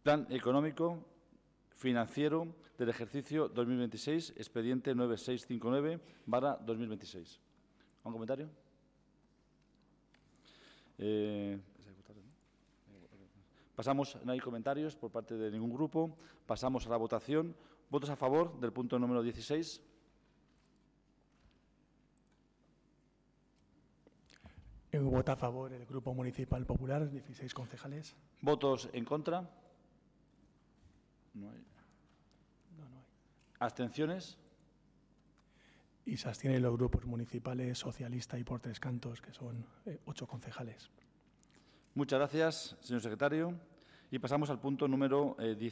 Plan económico financiero del ejercicio 2026, expediente 9659/2026. ¿Un comentario? Pasamos, no hay comentarios por parte de ningún grupo. Pasamos a la votación. ¿Votos a favor del punto número 16? Vota a favor el Grupo Municipal Popular, 16 concejales. ¿Votos en contra? No hay. No hay. ¿Abstenciones? Y se abstienen los grupos municipales Socialista y Por Tres Cantos, que son 8 concejales. Muchas gracias, señor secretario. Y pasamos al punto número 17.